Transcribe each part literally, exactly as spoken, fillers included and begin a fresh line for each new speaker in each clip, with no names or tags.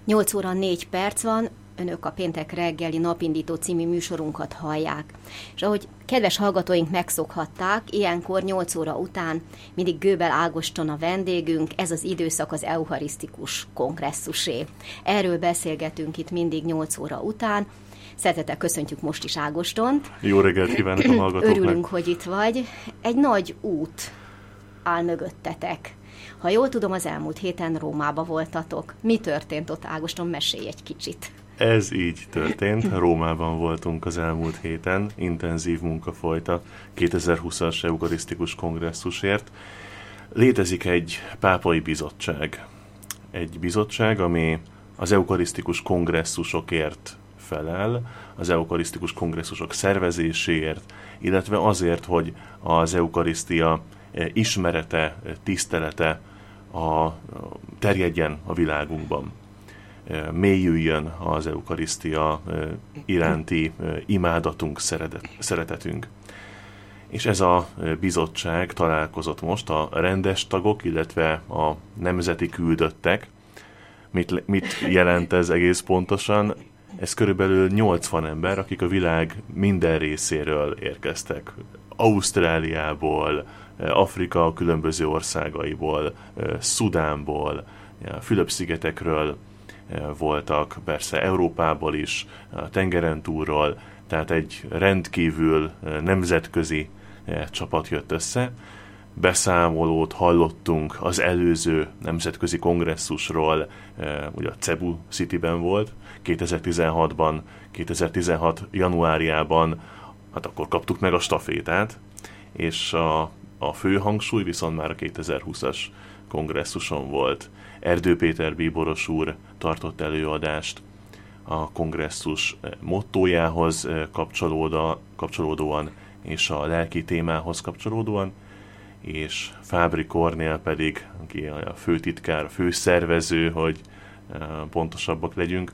nyolc óra négy perc van, önök a Péntek reggeli Napindító című műsorunkat hallják. És ahogy kedves hallgatóink megszokhatták, ilyenkor nyolc óra után mindig Göbel Ágoston a vendégünk, ez az időszak az eucharisztikus kongresszusé. Erről beszélgetünk itt mindig nyolc óra után. Szeretettel köszöntjük most is Ágostont.
Jó reggelt kívánok a hallgatóknak.
Örülünk, hogy itt vagy. Egy nagy út áll mögöttetek. Ha jól tudom, az elmúlt héten Rómába voltatok. Mi történt ott, Ágoston? Mesélj egy kicsit.
Ez így történt. Rómában voltunk az elmúlt héten. Intenzív munka folyt a kétezer-húszas eukarisztikus kongresszusért. Létezik egy pápai bizottság. Egy bizottság, ami az eukarisztikus kongresszusokért felel, az eukarisztikus kongresszusok szervezéséért, illetve azért, hogy az eukarisztia ismerete, tisztelete a, terjedjen a világunkban. Mélyüljön az eukarisztia iránti imádatunk, szeretetünk. És ez a bizottság találkozott most a rendes tagok, illetve a nemzeti küldöttek. Mit, mit jelent ez egész pontosan? Ez körülbelül nyolcvan ember, akik a világ minden részéről érkeztek. Ausztráliából, Afrika különböző országaiból, Szudánból, Fülöp-szigetekről voltak, persze Európából is, tengeren túlról, tehát egy rendkívül nemzetközi csapat jött össze. Beszámolót hallottunk az előző nemzetközi kongresszusról, ugye a Cebu Cityben volt, kétezer-tizenhatban, kétezer-tizenhat januárjában, hát akkor kaptuk meg a stafétát, és a, a fő hangsúly viszont már a kétezer-húszas kongresszuson volt. Erdő Péter bíboros úr tartott előadást a kongresszus mottójához kapcsolódóan, és a lelki témához kapcsolódóan, és Fábri Kornél pedig, aki a főtitkár, a főszervező, hogy pontosabbak legyünk,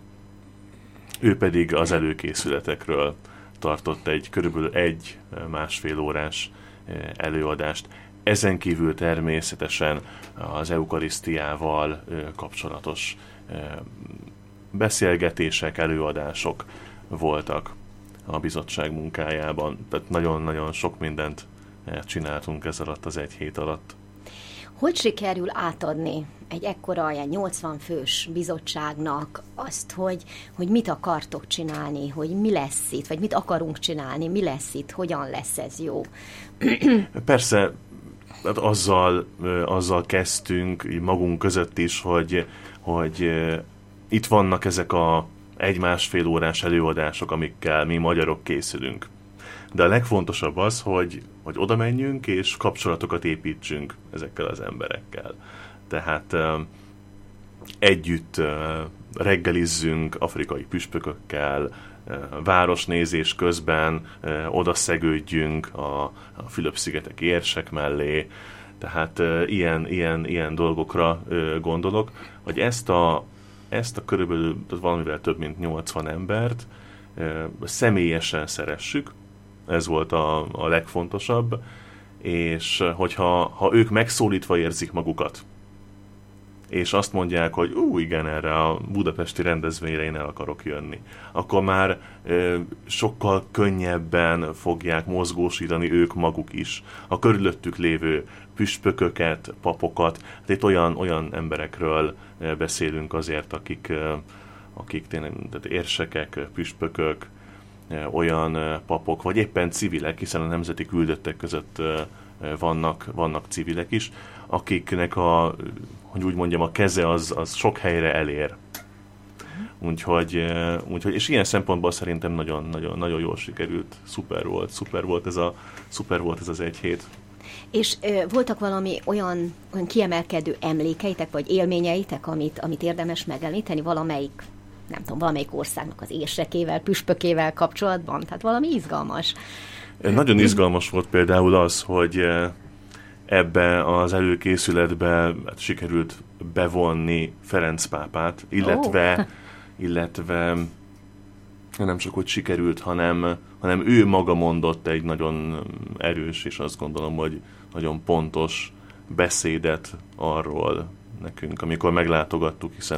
ő pedig az előkészületekről tartott egy körülbelül egy másfél órás előadást. Ezen kívül természetesen az eukarisztiával kapcsolatos beszélgetések, előadások voltak a bizottság munkájában. Tehát nagyon-nagyon sok mindent csináltunk ez alatt az egy hét alatt.
Hogy sikerül átadni egy ekkora, ilyen nyolcvan fős bizottságnak azt, hogy, hogy mit akartok csinálni, hogy mi lesz itt, vagy mit akarunk csinálni, mi lesz itt, hogyan lesz ez jó?
Persze, azzal, azzal kezdtünk magunk között is, hogy, hogy itt vannak ezek a egy-másfél órás előadások, amikkel mi magyarok készülünk. De a legfontosabb az, hogy, hogy oda menjünk és kapcsolatokat építsünk ezekkel az emberekkel. Tehát együtt reggelizzünk afrikai püspökökkel, városnézés közben oda szegődjünk a, a Fülöp-szigetek érsek mellé. Tehát ilyen, ilyen, ilyen dolgokra gondolok, hogy ezt a, ezt a körülbelül valamivel több mint nyolcvan embert személyesen szeressük. Ez volt a, a legfontosabb, és hogyha ha ők megszólítva érzik magukat, és azt mondják, hogy ú, igen, erre a budapesti rendezvényre én el akarok jönni, akkor már ö, sokkal könnyebben fogják mozgósítani ők maguk is a körülöttük lévő püspököket, papokat. Hát itt olyan, olyan emberekről beszélünk azért, akik, ö, akik tényleg tehát érsekek, püspökök, olyan papok, vagy éppen civilek, hiszen a nemzeti küldöttek között vannak, vannak civilek is, akiknek a, hogy úgy mondjam, a keze az, az sok helyre elér. Úgyhogy, úgyhogy, és ilyen szempontból szerintem nagyon, nagyon, nagyon jól sikerült, szuper volt, szuper volt ez, a, szuper volt ez az egy hét.
És ö, voltak valami olyan, olyan kiemelkedő emlékeitek, vagy élményeitek, amit, amit érdemes megemlíteni valamelyik, nem tudom, valamelyik országnak az érsekével, püspökével kapcsolatban? Tehát valami izgalmas.
Nagyon izgalmas volt például az, hogy ebbe az előkészületbe sikerült bevonni Ferenc pápát, illetve, oh. illetve nem csak hogy sikerült, hanem, hanem ő maga mondott egy nagyon erős, és azt gondolom, hogy nagyon pontos beszédet arról nekünk, amikor meglátogattuk, hiszen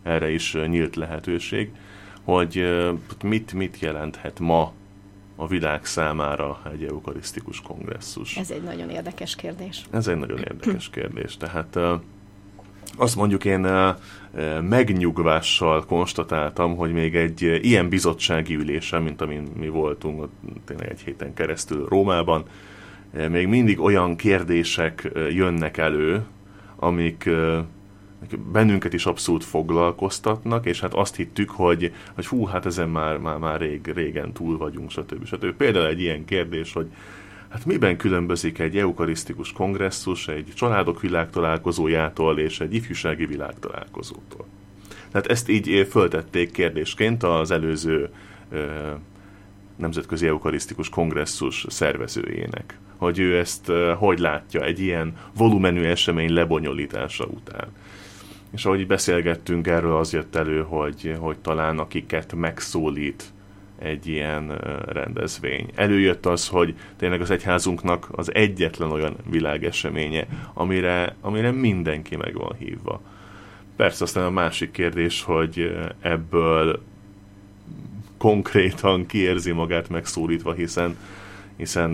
erre is nyílt lehetőség, hogy mit, mit jelenthet ma a világ számára egy eukarisztikus kongresszus.
Ez egy nagyon érdekes kérdés.
Ez egy nagyon érdekes kérdés. Tehát azt mondjuk én megnyugvással konstatáltam, hogy még egy ilyen bizottsági ülésen, mint amin mi voltunk tényleg egy héten keresztül Rómában, még mindig olyan kérdések jönnek elő, amik bennünket is abszolút foglalkoztatnak, és hát azt hittük, hogy, hogy hú, hát ezen már, már, már rég, régen túl vagyunk, stb. stb. Például egy ilyen kérdés, hogy hát miben különbözik egy eukarisztikus kongresszus egy családok világtalálkozójától és egy ifjúsági világtalálkozótól. Tehát ezt így föltették kérdésként az előző ö, nemzetközi eukarisztikus kongresszus szervezőjének, hogy ő ezt ö, hogy látja egy ilyen volumenű esemény lebonyolítása után. És ahogy beszélgettünk erről, az jött elő, hogy, hogy talán akiket megszólít egy ilyen rendezvény. Előjött az, hogy tényleg az egyházunknak az egyetlen olyan világeseménye, amire, amire mindenki meg van hívva. Persze aztán a másik kérdés, hogy ebből konkrétan ki érzi magát megszólítva, hiszen, hiszen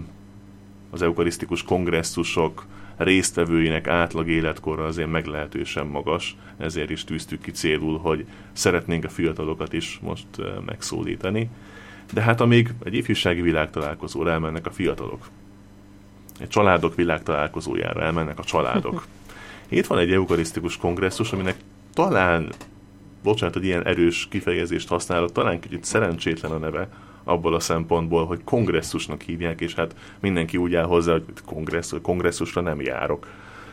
az eukarisztikus kongresszusok résztvevőinek átlag életkora azért meglehetősen magas, ezért is tűztük ki célul, hogy szeretnénk a fiatalokat is most megszólítani. De hát amíg egy ifjúsági világtalálkozóra elmennek a fiatalok, egy családok világtalálkozójára elmennek a családok. Itt van egy eukarisztikus kongresszus, aminek talán, bocsánat, hogy ilyen erős kifejezést használok, talán kicsit szerencsétlen a neve, abból a szempontból, hogy kongresszusnak hívják, és hát mindenki úgy áll hozzá, hogy kongresszus, kongresszusra nem járok.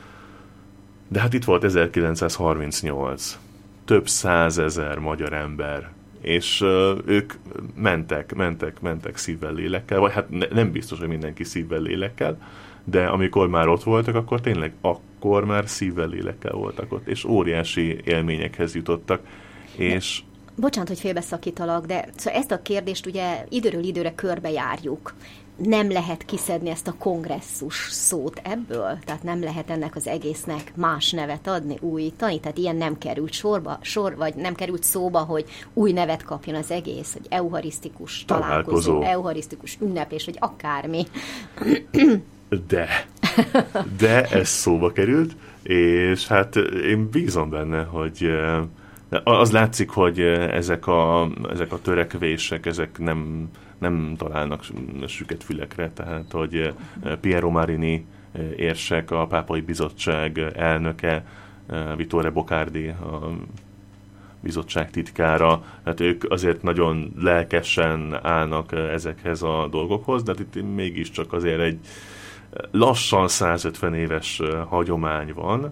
De hát itt volt ezerkilencszázharmincnyolc. Több százezer magyar ember, és uh, ők mentek, mentek, mentek szívvel, lélekkel, vagy hát ne, nem biztos, hogy mindenki szívvel, lélekkel, de amikor már ott voltak, akkor tényleg akkor már szívvel, lélekkel voltak ott, és óriási élményekhez jutottak, és
bocsánat, hogy félbeszakítalak, de szóval ezt a kérdést ugye időről időre körbejárjuk. Nem lehet kiszedni ezt a kongresszus szót ebből? Tehát nem lehet ennek az egésznek más nevet adni, újítani? Tehát ilyen nem került sorba, sor, vagy nem került szóba, hogy új nevet kapjon az egész, hogy eucharisztikus találkozó, találkozó. Eucharisztikus ünneplés, vagy akármi.
De, de ez szóba került, és hát én bízom benne, hogy az látszik, hogy ezek a, ezek a törekvések, ezek nem, nem találnak süket fülekre, tehát hogy Piero Marini érsek, a Pápai Bizottság elnöke, Vittore Boccardi, a bizottság titkára, hát ők azért nagyon lelkesen állnak ezekhez a dolgokhoz, de itt mégiscsak azért egy lassan százötven éves hagyomány van,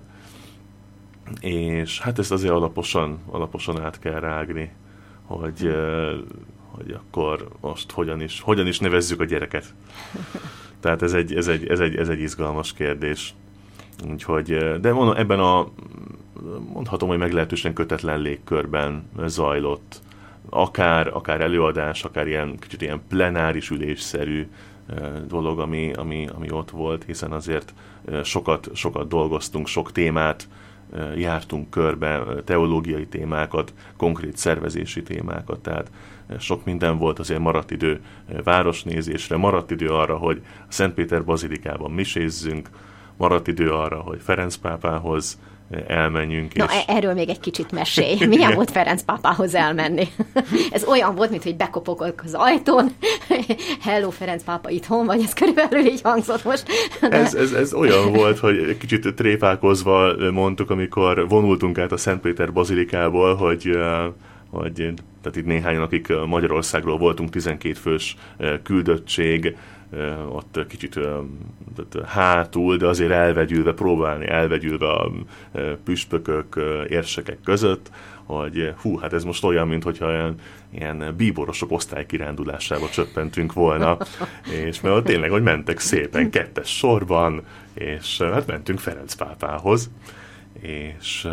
és hát ezt azért alaposan, alaposan át kell rágni, hogy, hogy akkor most hogyan is, hogyan is nevezzük a gyereket. Tehát ez egy, ez egy, ez egy, ez egy izgalmas kérdés. Úgyhogy, de mondom, ebben a mondhatom, hogy meglehetősen kötetlen légkörben zajlott. Akár, akár előadás, akár ilyen kicsit ilyen plenáris ülésszerű dolog, ami, ami, ami ott volt, hiszen azért sokat, sokat dolgoztunk, sok témát jártunk körbe, teológiai témákat, konkrét szervezési témákat, tehát sok minden volt, azért maradt idő városnézésre, maradt idő arra, hogy a Szentpéter bazilikában misézzünk, maradt idő arra, hogy Ferenc pápához elmenjünk.
Na, és... erről még egy kicsit mesélj. Milyen volt Ferenc pápához elmenni? Ez olyan volt, mint hogy bekopogok az ajtón. Hello, Ferenc pápa itthon vagy? Ez körülbelül így hangzott most. De... Ez,
ez, ez olyan volt, hogy kicsit tréfálkozva mondtuk, amikor vonultunk át a Szentpéter bazilikából, hogy, hogy tehát itt néhányan, akik Magyarországról voltunk, tizenkét fős küldöttség, ott kicsit hátul, de azért elvegyülve, próbálni elvegyülve a püspökök, érsekek között, hogy hú, hát ez most olyan, mintha ilyen, ilyen bíborosok osztálykirándulásába csöppentünk volna, és mert tényleg, hogy mentek szépen kettes sorban, és hát mentünk Ferenc pápához, és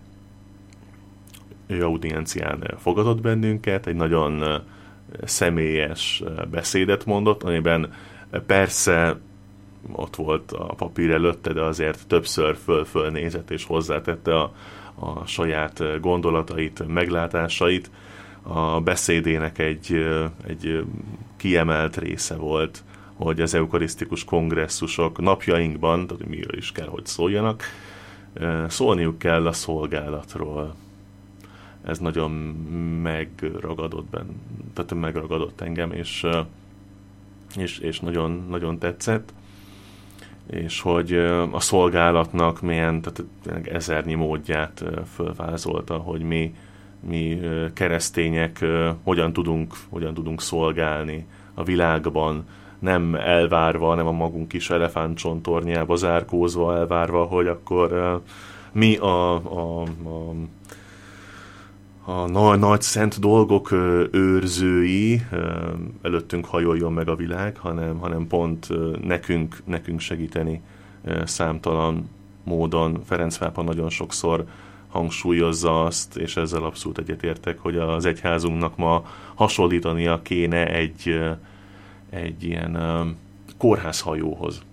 ő audiencián fogadott bennünket, egy nagyon személyes beszédet mondott, amiben persze ott volt a papír előtte, de azért többször föl-föl nézett, és hozzátette a, a saját gondolatait, meglátásait. A beszédének egy, egy kiemelt része volt, hogy az eukarisztikus kongresszusok napjainkban, tehát miről is kell, hogy szóljanak, szólniuk kell a szolgálatról. Ez nagyon megragadott benn, tehát megragadott engem, és, és, és nagyon, nagyon tetszett. És hogy a szolgálatnak milyen, tehát ezernyi módját fölvázolta, hogy mi, mi keresztények hogyan tudunk, hogyan tudunk szolgálni a világban, nem elvárva, nem a magunk kis elefántcsontornyába zárkózva elvárva, hogy akkor mi a, a, a, a nagy, nagy szent dolgok őrzői, előttünk hajoljon meg a világ, hanem, hanem pont nekünk, nekünk segíteni számtalan módon. Ferenc pápa nagyon sokszor hangsúlyozza azt, és ezzel abszolút egyetértek, hogy az egyházunknak ma hasonlítania kéne egy, egy ilyen kórházhajóhoz.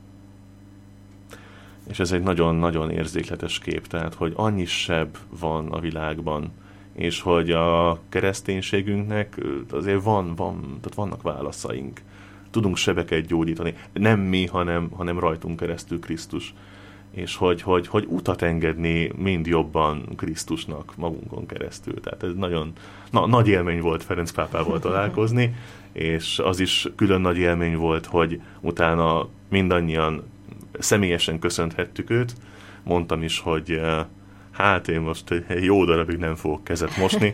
És ez egy nagyon-nagyon érzékletes kép, tehát, hogy annyi seb van a világban, és hogy a kereszténységünknek azért van, van, tehát vannak válaszaink. Tudunk sebeket gyógyítani. Nem mi, hanem, hanem rajtunk keresztül Krisztus. És hogy, hogy, hogy utat engedni mind jobban Krisztusnak magunkon keresztül. Tehát ez nagyon na, nagy élmény volt Ferenc pápával találkozni, és az is külön nagy élmény volt, hogy utána mindannyian személyesen köszönthettük őt. Mondtam is, hogy hát én most egy jó darabig nem fogok kezet mosni.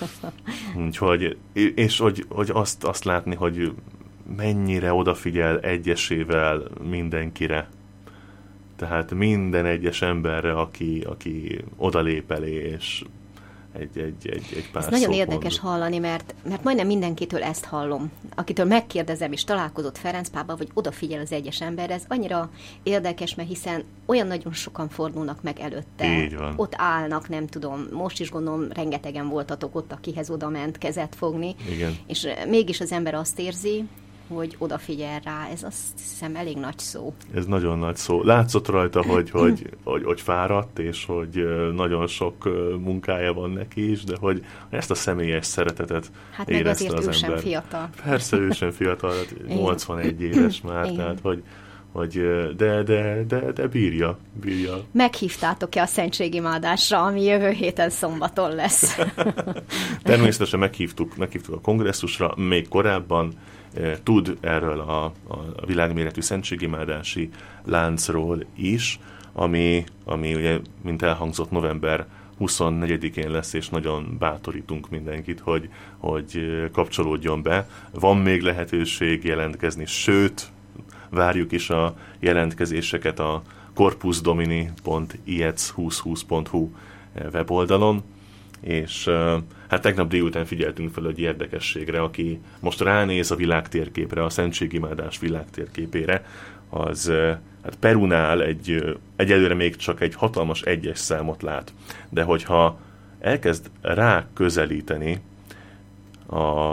Úgyhogy, és hogy, hogy azt, azt látni, hogy mennyire odafigyel egyesével mindenkire. Tehát minden egyes emberre, aki, aki odalép elé, és egy, egy, egy, egy pár
Ez nagyon
szót
érdekes
mondott.
hallani, mert, mert majdnem mindenkitől ezt hallom. Akitől megkérdezem, és találkozott Ferenc pápa, vagy odafigyel az egyes emberre, ez annyira érdekes, mert hiszen olyan nagyon sokan fordulnak meg előtte.
Így van.
Ott állnak, nem tudom, most is gondolom, rengetegen voltatok ott, akihez oda ment kezet fogni.
Igen.
És mégis az ember azt érzi, hogy odafigyel rá. Ez azt hiszem elég nagy szó.
Ez nagyon nagy szó. Látszott rajta, hogy, hogy, hogy, hogy fáradt, és hogy nagyon sok munkája van neki is, de hogy ezt a személyes szeretetet
hát meg
érezte
azért
az
ő sem
ember.
fiatal.
Persze, ő sem fiatal, nyolcvanegy éves már,
Igen.
tehát hogy, hogy de, de, de, de bírja, bírja.
Meghívtátok-e a szentségimádásra, ami jövő héten szombaton lesz?
Természetesen meghívtuk, meghívtuk a kongresszusra, még korábban. Tud erről a, a világméretű szentségimádási láncról is, ami, ami ugye, mint elhangzott, november huszonnegyedikén lesz, és nagyon bátorítunk mindenkit, hogy, hogy kapcsolódjon be. Van még lehetőség jelentkezni, sőt, várjuk is a jelentkezéseket a corpusdomini pont i e c kétezer húsz pont hu weboldalon, és hát tegnap délután figyeltünk fel egy érdekességre, aki most ránéz a világtérképre, a szentségimádás világtérképére, az hát Perunál egy, egyelőre még csak egy hatalmas egyes számot lát, de hogyha elkezd rá közelíteni a,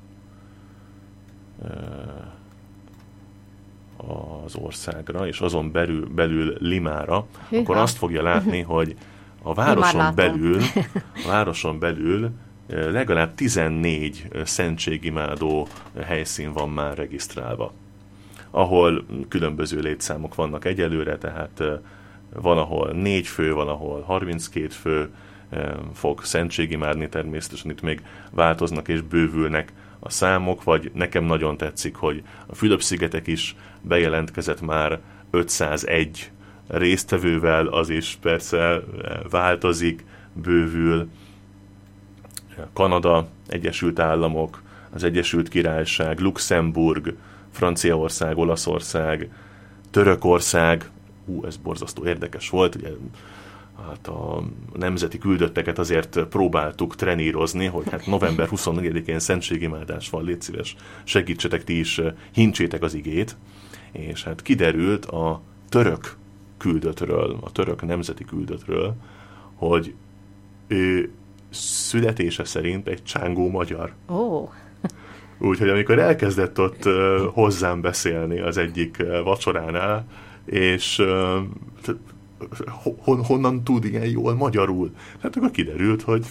az országra, és azon belül, belül Limára, Hűha. Akkor azt fogja látni, hogy a városon belül, a városon belül legalább tizennégy szentségimádó helyszín van már regisztrálva, ahol különböző létszámok vannak egyelőre, tehát van, ahol négy fő, van, ahol harminckét fő fog szentségimádni, természetesen itt még változnak és bővülnek a számok, vagy nekem nagyon tetszik, hogy a Fülöp-szigetek is bejelentkezett már ötszázegy résztvevővel, az is persze változik, bővül. Kanada, Egyesült Államok, az Egyesült Királyság, Luxemburg, Franciaország, Olaszország, Törökország, hú, ez borzasztó érdekes volt, ugye, hát a nemzeti küldötteket azért próbáltuk trenírozni, hogy hát november huszonnegyedikén szentségimádás van, légy szíves, segítsetek ti is, hincsétek az igét, és hát kiderült a török küldöttről, a török nemzeti küldöttről, hogy ő születése szerint egy csángó magyar.
Ó.
Úgyhogy amikor elkezdett ott uh, hozzám beszélni az egyik uh, vacsoránál, és uh, hon, honnan tud ilyen jól magyarul? Hát akkor kiderült, hogy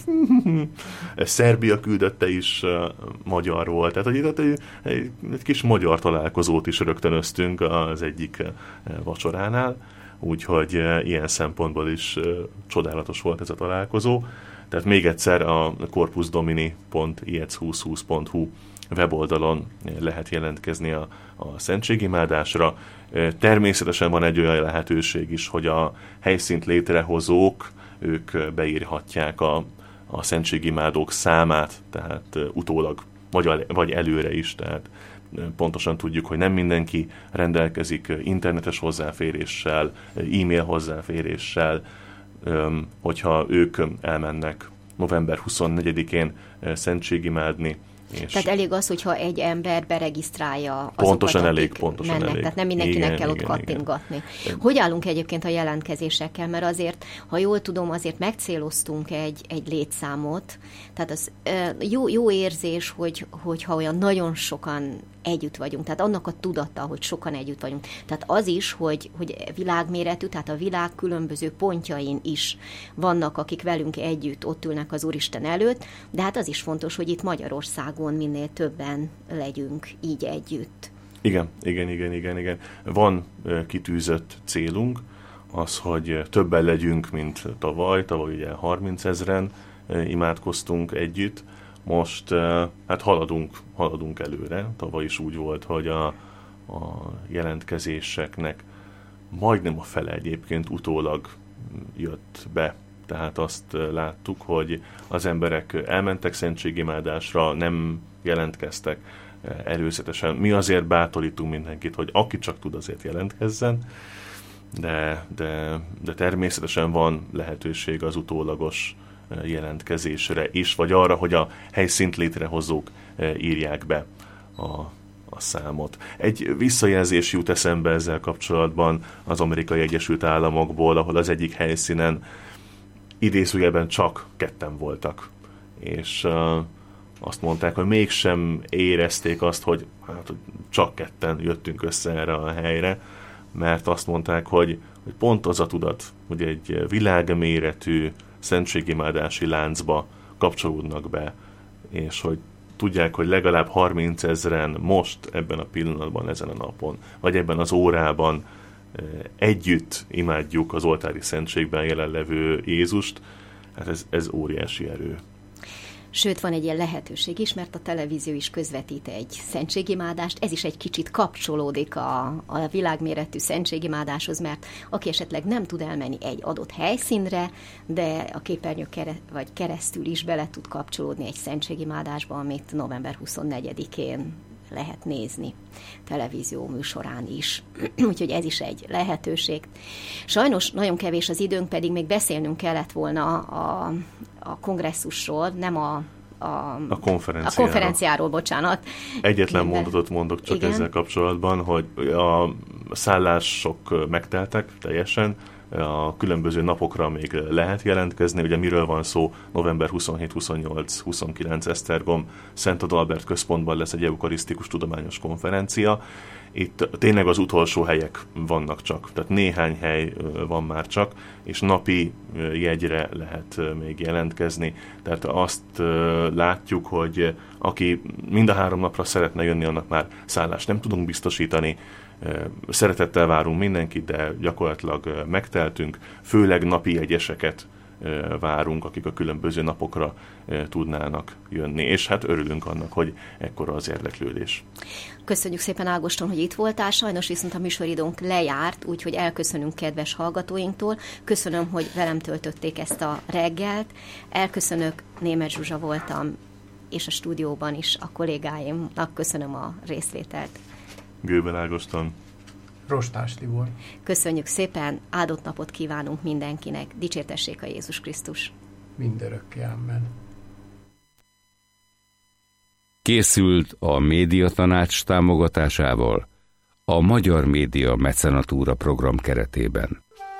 Szerbia küldötte is uh, magyar volt. Tehát, hogy itt egy, egy, egy kis magyar találkozót is rögtönöztünk az egyik uh, vacsoránál, úgyhogy uh, ilyen szempontból is uh, csodálatos volt ez a találkozó. Tehát még egyszer a corpusdomini pont i e c húsz húsz pont hu weboldalon lehet jelentkezni a, a szentségimádásra. Természetesen van egy olyan lehetőség is, hogy a helyszínt létrehozók, ők beírhatják a, a szentségimádók számát, tehát utólag, vagy, vagy előre is, tehát pontosan tudjuk, hogy nem mindenki rendelkezik internetes hozzáféréssel, e-mail hozzáféréssel, hogyha ők elmennek november huszonnegyedikén szentségimádni. És
tehát elég az, hogyha egy ember beregisztrálja azokat,
pontosan
akik
elég, pontosan
mennek,
elég.
Tehát nem mindenkinek
igen,
kell ott
igen,
kattintgatni.
Igen.
Hogy állunk egyébként a jelentkezésekkel? Mert azért, ha jól tudom, azért megcéloztunk egy, egy létszámot. Tehát az jó, jó érzés, hogy, hogyha olyan nagyon sokan együtt vagyunk. Tehát annak a tudata, hogy sokan együtt vagyunk. Tehát az is, hogy, hogy világméretű, tehát a világ különböző pontjain is vannak, akik velünk együtt ott ülnek az Úristen előtt, de hát az is fontos, hogy itt Magyarországon minél többen legyünk így együtt.
Igen, igen, igen, igen, igen. Van kitűzött célunk, az, hogy többen legyünk, mint tavaly. Tavaly ugye harmincezren imádkoztunk együtt. Most hát haladunk, haladunk előre. Tavaly is úgy volt, hogy a, a jelentkezéseknek majdnem a fele egyébként utólag jött be. Tehát azt láttuk, hogy az emberek elmentek szentségimádásra, nem jelentkeztek előzetesen. Mi azért bátorítunk mindenkit, hogy aki csak tud, azért jelentkezzen, de, de, de természetesen van lehetőség az utólagos jelentkezésre is, vagy arra, hogy a helyszínt létrehozók írják be a, a számot. Egy visszajelzés jut eszembe ezzel kapcsolatban az Amerikai Egyesült Államokból, ahol az egyik helyszínen idézőjelben csak ketten voltak. És uh, azt mondták, hogy mégsem érezték azt, hogy hát, csak ketten jöttünk össze erre a helyre, mert azt mondták, hogy, hogy pont az a tudat, hogy egy világméretű szentségimádási láncba kapcsolódnak be, és hogy tudják, hogy legalább harmincezren most, ebben a pillanatban, ezen a napon, vagy ebben az órában együtt imádjuk az oltári szentségben jelenlevő Jézust, hát ez, ez óriási erő.
Sőt, van egy ilyen lehetőség is, mert a televízió is közvetít egy szentségimádást, ez is egy kicsit kapcsolódik a, a világméretű szentségimádáshoz, mert aki esetleg nem tud elmenni egy adott helyszínre, de a képernyő kere, vagy keresztül is bele tud kapcsolódni egy szentségimádásba, amit november huszonnegyedikén lehet nézni televízió műsorán is. Úgyhogy ez is egy lehetőség. Sajnos nagyon kevés az időnk, pedig még beszélnünk kellett volna a, a kongresszusról, nem a A,
a, konferenciáról.
a konferenciáról, bocsánat.
Egyetlen Minden. mondatot mondok csak Igen. ezzel kapcsolatban, hogy a szállások megteltek teljesen, a különböző napokra még lehet jelentkezni, ugye miről van szó, november huszonhét, huszonnyolc, huszonkilenc Esztergom Szent Adalbert központban lesz egy eukarisztikus tudományos konferencia. Itt tényleg az utolsó helyek vannak csak, tehát néhány hely van már csak, és napi jegyre lehet még jelentkezni. Tehát azt látjuk, hogy aki mind a három napra szeretne jönni, annak már szállást nem tudunk biztosítani. Szeretettel várunk mindenkit, de gyakorlatilag megteltünk, főleg napi jegyeseket várunk, akik a különböző napokra tudnának jönni, és hát örülünk annak, hogy ekkora az érdeklődés.
Köszönjük szépen, Ágoston, hogy itt voltál, sajnos viszont a műsoridónk lejárt, úgyhogy elköszönünk kedves hallgatóinktól. Köszönöm, hogy velem töltötték ezt a reggelt. Elköszönök, Németh Zsuzsa voltam, és a stúdióban is a kollégáimnak köszönöm a részvételt.
Gőbel Ágoston.
Rostás Tibor.
Köszönjük szépen, áldott napot kívánunk mindenkinek. Dicsértessék a Jézus Krisztus.
Mindörökké, amen.
Készült a Médiatanács támogatásával a Magyar Média Mecenatúra program keretében.